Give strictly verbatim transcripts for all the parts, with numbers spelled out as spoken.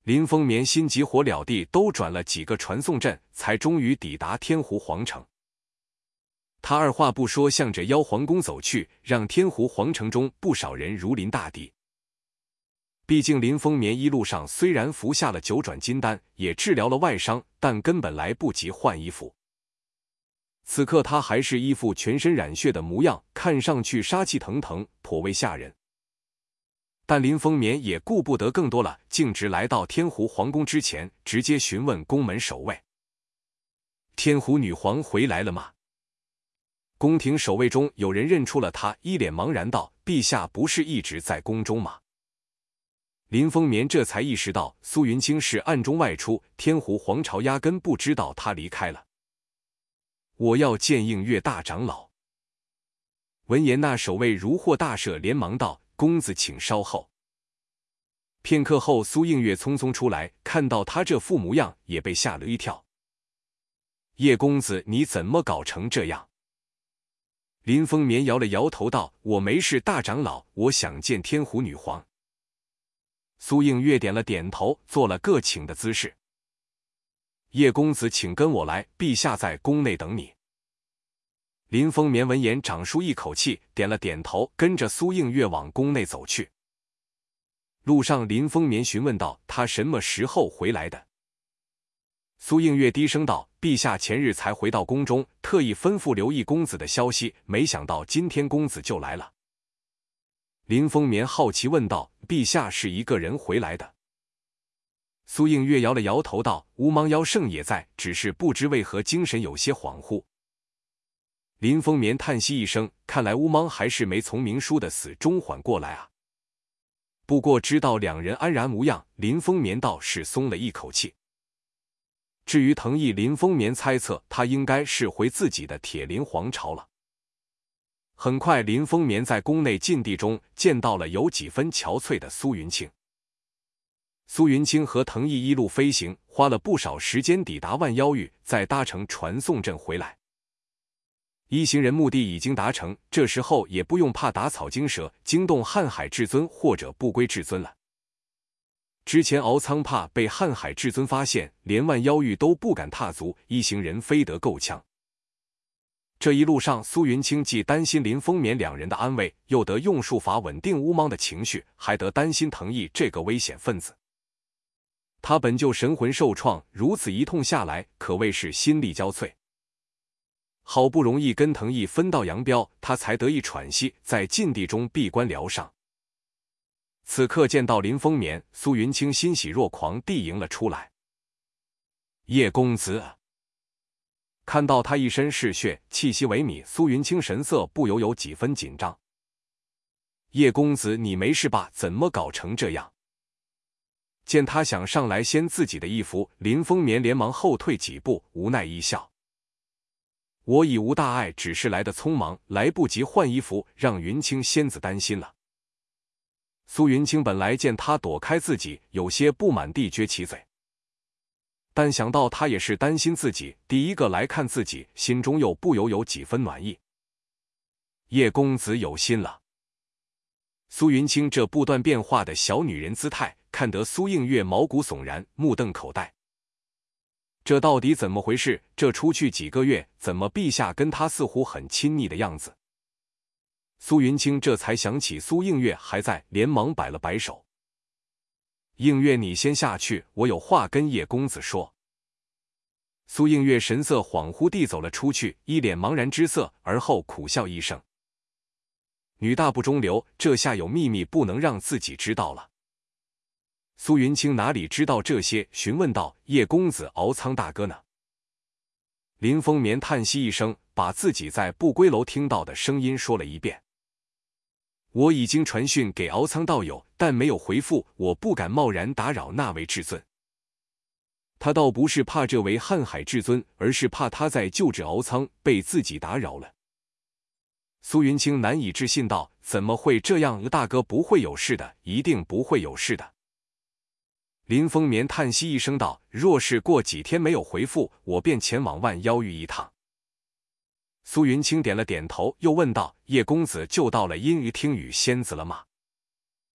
林风眠心急火燎地兜转了几个传送阵，才终于抵达天湖皇城。他二话不说，向着妖皇宫走去，让天湖皇城中不少人如临大敌。毕竟林风眠一路上虽然服下了九转金丹，也治疗了外伤，但根本来不及换衣服。此刻他还是一副全身染血的模样，看上去杀气腾腾，颇为吓人。但林风眠也顾不得更多了，径直来到天湖皇宫之前，直接询问宫门守卫：“天湖女皇回来了吗？”宫廷守卫中有人认出了他，一脸茫然道：“陛下不是一直在宫中吗？”林风眠这才意识到苏云清是暗中外出，天湖皇朝压根不知道他离开了。我要见映月大长老。闻言，那守卫如获大赦，连忙道：“公子请稍后。”片刻后，苏映月匆匆出来，看到他这副模样，也被吓了一跳。“叶公子，你怎么搞成这样？”林风眠摇了摇头道：“我没事，大长老，我想见天湖女皇。”苏映月点了点头，做了个请的姿势。“叶公子，请跟我来，陛下在宫内等你。”林风眠闻言长舒一口气，点了点头，跟着苏映月往宫内走去。路上，林风眠询问道：“他什么时候回来的？”苏映月低声道：“陛下前日才回到宫中，特意吩咐留意公子的消息，没想到今天公子就来了。”林风眠好奇问道：“陛下是一个人回来的？”苏映月摇了摇头道：“乌芒妖圣也在，只是不知为何精神有些恍惚。”林风眠叹息一声，看来乌芒还是没从明叔的死中缓过来啊。不过知道两人安然无恙，林风眠倒是松了一口气。至于藤毅，林风眠猜测他应该是回自己的铁林皇朝了。很快，林风眠在宫内禁地中见到了有几分憔悴的苏云清。苏云清和藤毅一路飞行，花了不少时间抵达万妖域，再搭乘传送阵回来。一行人目的已经达成，这时候也不用怕打草惊蛇，惊动瀚海至尊或者不归至尊了。之前敖仓怕被瀚海至尊发现，连万妖域都不敢踏足，一行人飞得够呛。这一路上，苏云清既担心林风眠两人的安危，又得用术法稳定乌芒的情绪，还得担心藤毅这个危险分子。他本就神魂受创，如此一通下来，可谓是心力交瘁。好不容易跟藤毅分道扬镳，他才得以喘息，在禁地中闭关疗伤。此刻见到林风眠，苏云清欣喜若狂地迎了出来。“叶公子！”看到他一身是血，气息萎靡，苏云清神色不由有几分紧张。“叶公子，你没事吧？怎么搞成这样？”见他想上来掀自己的衣服，林风眠连忙后退几步，无奈一笑：“我已无大碍，只是来得匆忙，来不及换衣服，让云清仙子担心了。”苏云清本来见他躲开自己，有些不满地撅起嘴。但想到他也是担心自己，第一个来看自己，心中又不由有几分暖意。“叶公子有心了。”苏云清这不断变化的小女人姿态，看得苏映月毛骨悚然，目瞪口呆。这到底怎么回事？这出去几个月，怎么陛下跟他似乎很亲昵的样子？苏云清这才想起苏映月还在，连忙摆了摆手：“映月，你先下去，我有话跟叶公子说。”苏映月神色恍惚地走了出去，一脸茫然之色，而后苦笑一声：“女大不中留，这下有秘密不能让自己知道了。”苏云清哪里知道这些，询问道：“叶公子，敖仓大哥呢？”林风眠叹息一声，把自己在不归楼听到的声音说了一遍：“我已经传讯给敖仓道友，但没有回复，我不敢贸然打扰那位至尊。”他倒不是怕这位瀚海至尊，而是怕他在救治敖仓被自己打扰了。苏云清难以置信道：“怎么会这样？大哥不会有事的，一定不会有事的。”林风眠叹息一声道：“若是过几天没有回复，我便前往万妖域一趟。”苏云清点了点头，又问道：“叶公子救到了阴鱼听雨仙子了吗？”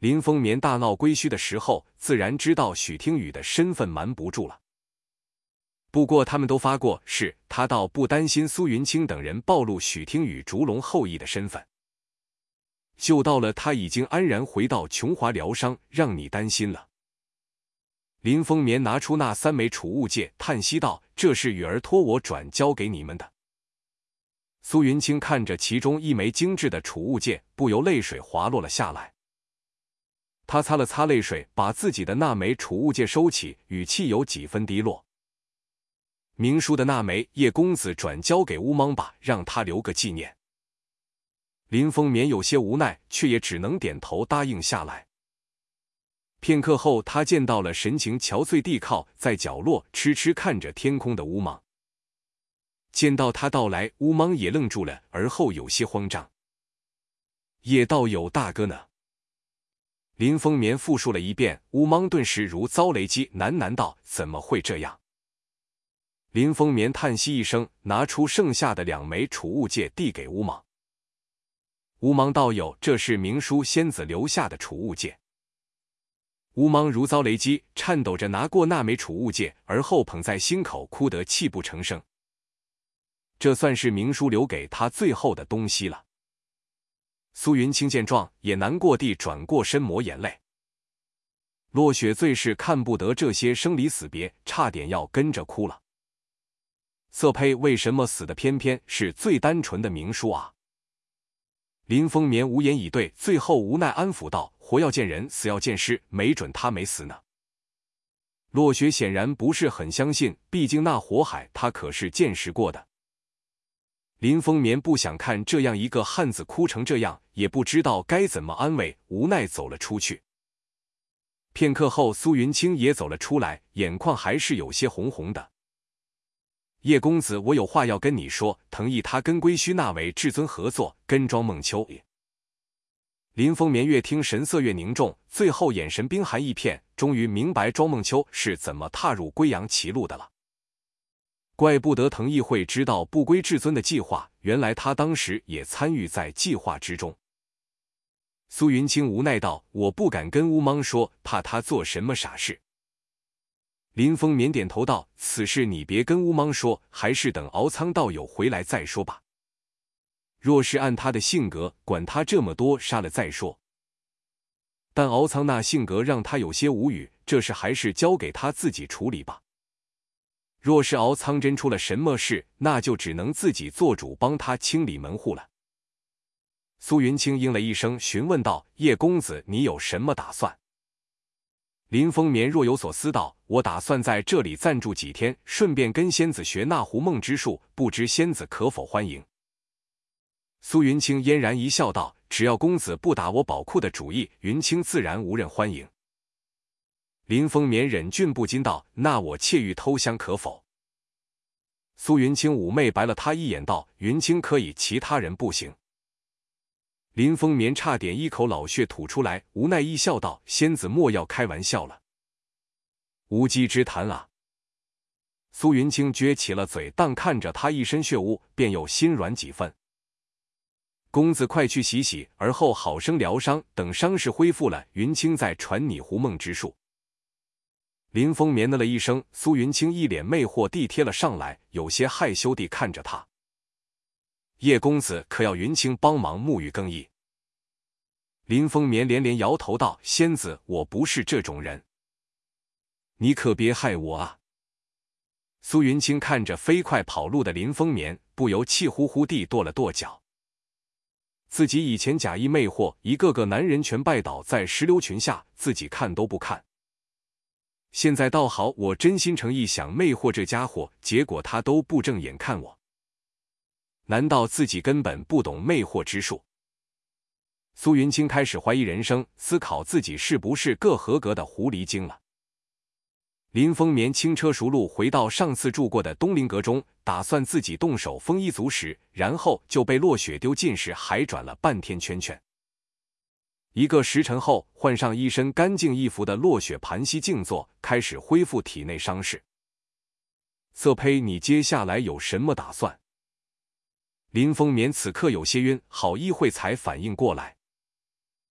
林风眠大闹归墟的时候，自然知道许听雨的身份瞒不住了。不过他们都发过誓，他倒不担心苏云清等人暴露许听雨烛龙后裔的身份。就到了他已经安然回到琼华疗伤，让你担心了。林风眠拿出那三枚储物戒，叹息道：“这是雨儿托我转交给你们的。”苏云清看着其中一枚精致的储物戒，不由泪水滑落了下来。他擦了擦泪水，把自己的那枚储物戒收起，语气有几分低落：“明书的那枚，叶公子转交给乌芒吧，让他留个纪念。”林风眠有些无奈，却也只能点头答应下来。片刻后，他见到了神情憔悴地靠在角落痴痴看着天空的乌芒。见到他到来，乌芒也愣住了，而后有些慌张：“叶道友大哥呢？”林风眠复述了一遍，乌芒顿时如遭雷击，喃喃道：“怎么会这样？”林风眠叹息一声，拿出剩下的两枚储物戒递给乌芒。乌芒道友，这是明书仙子留下的储物戒。乌芒如遭雷击，颤抖着拿过那枚储物戒，而后捧在心口，哭得泣不成声。这算是明书留给他最后的东西了。苏云清见状，也难过地转过身抹眼泪。落雪最是看不得这些生离死别，差点要跟着哭了。色胚为什么死的偏偏是最单纯的明书啊？林风眠无言以对，最后无奈安抚道：“活要见人，死要见尸，没准他没死呢。”落雪显然不是很相信，毕竟那火海他可是见识过的。林风眠不想看这样一个汉子哭成这样，也不知道该怎么安慰，无奈走了出去。片刻后，苏云清也走了出来，眼眶还是有些红红的。叶公子，我有话要跟你说。藤毅他跟归墟那位至尊合作，跟庄梦秋。林风眠越听神色越凝重，最后眼神冰寒一片，终于明白庄梦秋是怎么踏入归阳歧路的了。怪不得藤毅会知道不归至尊的计划，原来他当时也参与在计划之中。苏云清无奈道：“我不敢跟乌芒说，怕他做什么傻事。”林风眠点头道：“此事你别跟乌芒说，还是等敖仓道友回来再说吧。若是按他的性格，管他这么多，杀了再说。但敖仓那性格让他有些无语，这事还是交给他自己处理吧。若是敖仓真出了什么事，那就只能自己做主，帮他清理门户了。”苏云清应了一声，询问道：“叶公子，你有什么打算？”林风眠若有所思道：“我打算在这里暂住几天，顺便跟仙子学那狐梦之术，不知仙子可否欢迎？”苏云清嫣然一笑道：“只要公子不打我宝库的主意，云清自然无人欢迎。”林风眠忍俊不禁道：“那我窃欲偷香可否？”苏云清妩媚白了他一眼道：“云清可以，其他人不行。”林风眠差点一口老血吐出来，无奈一笑道：“仙子莫要开玩笑了，无稽之谈啊。”苏云清撅起了嘴，但看着他一身血污，便又心软几分。公子快去洗洗，而后好生疗伤，等伤势恢复了，云清再传你狐梦之术。林风眠的了一声，苏云清一脸魅惑地贴了上来，有些害羞地看着他。叶公子可要云清帮忙沐浴更衣？林风眠连连摇头道：“仙子，我不是这种人，你可别害我啊！”苏云清看着飞快跑路的林风眠，不由气呼呼地跺了跺脚。自己以前假意魅惑，一个个男人全拜倒在石榴裙下，自己看都不看。现在倒好，我真心诚意想魅惑这家伙，结果他都不正眼看我。难道自己根本不懂魅惑之术？苏云清开始怀疑人生，思考自己是不是个合格的狐狸精了。林风眠轻车熟路回到上次住过的东林阁中，打算自己动手丰衣足食，然后就被落雪丢进时还转了半天圈圈。一个时辰后，换上一身干净衣服的落雪盘膝静坐，开始恢复体内伤势。色胚，你接下来有什么打算？林风眠此刻有些晕，好一会才反应过来。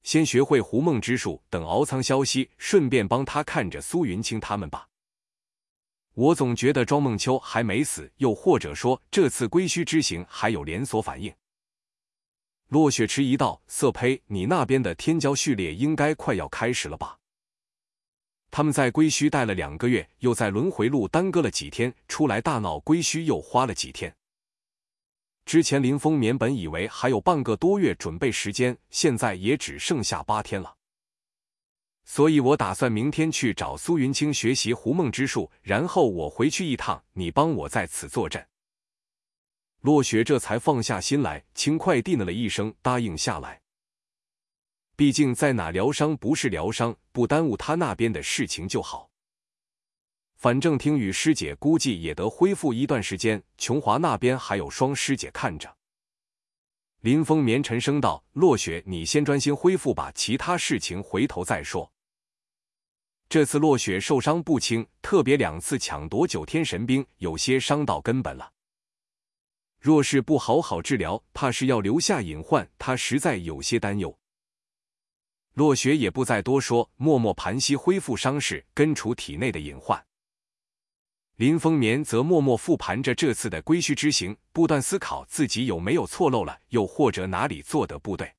先学会胡梦之术，等敖仓消息，顺便帮他看着苏云清他们吧。我总觉得庄梦秋还没死，又或者说这次归墟之行还有连锁反应。骆雪迟疑道：“色胚，你那边的天骄序列应该快要开始了吧？他们在归墟待了两个月，又在轮回路耽搁了几天，出来大闹归墟又花了几天。之前林风眠本以为还有半个多月准备时间，现在也只剩下八天了。所以我打算明天去找苏云清学习胡梦之术，然后我回去一趟，你帮我在此坐镇。”骆雪这才放下心来，轻快地呢了一声，答应下来。毕竟在哪疗伤不是疗伤，不耽误他那边的事情就好。反正听雨师姐估计也得恢复一段时间，琼华那边还有双师姐看着。林风眠沉声道：“骆雪，你先专心恢复吧，其他事情回头再说。”这次骆雪受伤不轻，特别两次抢夺九天神兵，有些伤到根本了。若是不好好治疗，怕是要留下隐患，他实在有些担忧。骆雪也不再多说，默默盘膝恢复伤势，根除体内的隐患。林风眠则默默复盘着这次的归墟之行，不断思考自己有没有错漏了，又或者哪里做得不对。